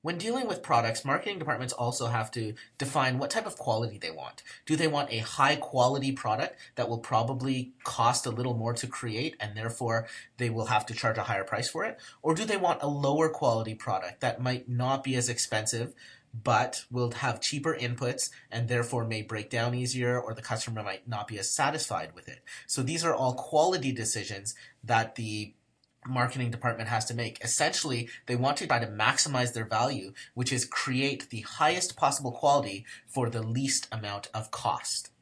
When dealing with products, marketing departments also have to define what type of quality they want. Do they want a high quality product that will probably cost a little more to create and therefore they will have to charge a higher price for it? Or do they want a lower quality product that might not be as expensive but will have cheaper inputs and therefore may break down easier, or the customer might not be as satisfied with it? So these are all quality decisions that the marketing department has to make. Essentially, they want to try to maximize their value, which is create the highest possible quality for the least amount of cost.